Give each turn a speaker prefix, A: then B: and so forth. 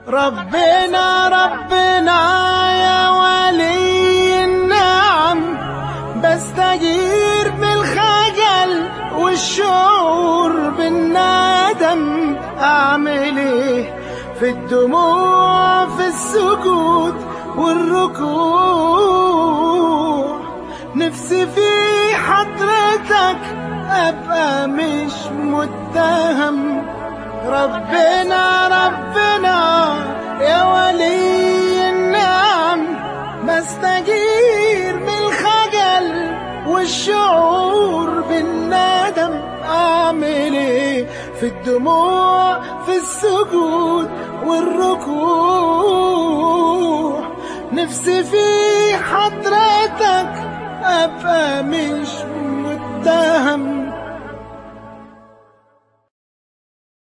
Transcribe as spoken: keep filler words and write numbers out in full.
A: ربنا ربنا يا ولي النعم، بستجير بالخجل والشعور بالندم. أعمل إيه في الدموع في السجود والركوع؟ نفسي في حضرتك أبقى مش متهم. ربنا ربنا يا ولي النعم، بستجير بالخجل والشعور بالندم. أعمل إيه في الدموع في السجود والركوع؟ نفسي في حضرتك أبقى مش متهم.